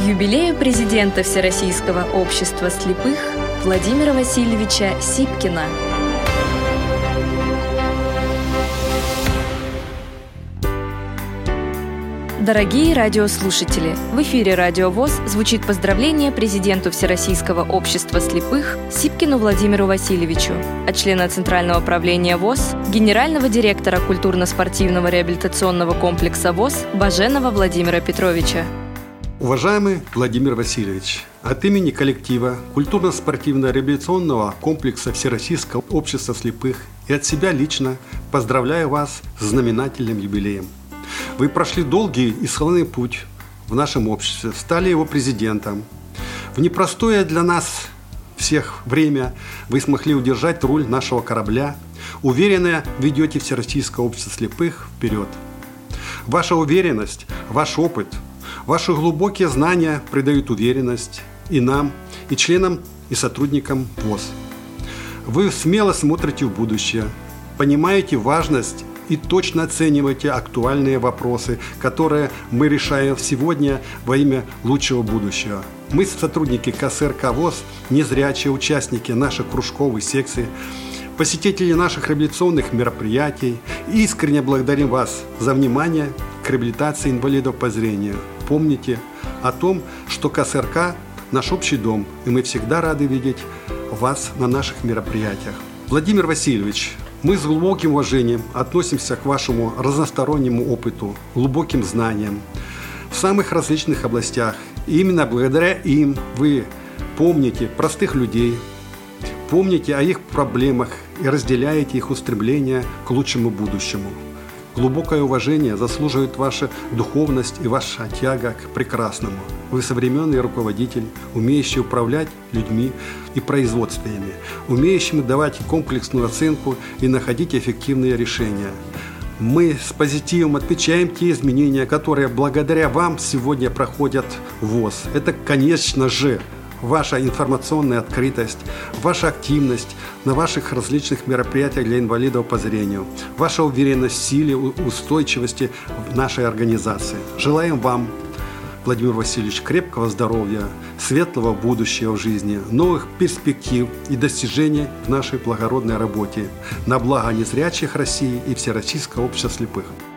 юбилею президента Всероссийского общества слепых Владимира Васильевича Сипкина. Дорогие радиослушатели, в эфире Радио ВОС звучит поздравление президенту Всероссийского общества слепых Сипкину Владимиру Васильевичу от члена Центрального правления ВОС, генерального директора культурно-спортивного реабилитационного комплекса ВОС Баженова Владимира Петровича. Уважаемый Владимир Васильевич, от имени коллектива культурно-спортивного реабилитационного комплекса Всероссийского общества слепых и от себя лично поздравляю вас с знаменательным юбилеем. Вы прошли долгий и славный путь в нашем обществе, стали его президентом. В непростое для нас всех время вы смогли удержать руль нашего корабля, уверенно ведете Всероссийское общество слепых вперед. Ваша уверенность, ваш опыт, ваши глубокие знания придают уверенность и нам, и членам, и сотрудникам ВОС. Вы смело смотрите в будущее, понимаете важность и точно оцениваете актуальные вопросы, которые мы решаем сегодня во имя лучшего будущего. Мы, сотрудники КСРК ВОС, незрячие участники наших кружков и секций, посетители наших реабилитационных мероприятий, искренне благодарим вас за внимание к реабилитации инвалидов по зрению. Помните о том, что КСРК – наш общий дом, и мы всегда рады видеть вас на наших мероприятиях. Владимир Васильевич, мы с глубоким уважением относимся к вашему разностороннему опыту, глубоким знаниям в самых различных областях. И именно благодаря им вы помните простых людей, помните о их проблемах и разделяете их устремления к лучшему будущему. Глубокое уважение заслуживает ваша духовность и ваша тяга к прекрасному. Вы современный руководитель, умеющий управлять людьми и производствами, умеющий давать комплексную оценку и находить эффективные решения. Мы с позитивом отмечаем те изменения, которые благодаря вам сегодня проходят в ВОС. Это, конечно же, ваша информационная открытость, ваша активность на ваших различных мероприятиях для инвалидов по зрению, ваша уверенность в силе, устойчивости в нашей организации. Желаем вам, Владимир Васильевич, крепкого здоровья, светлого будущего в жизни, новых перспектив и достижений в нашей благородной работе на благо незрячих России и Всероссийского общества слепых.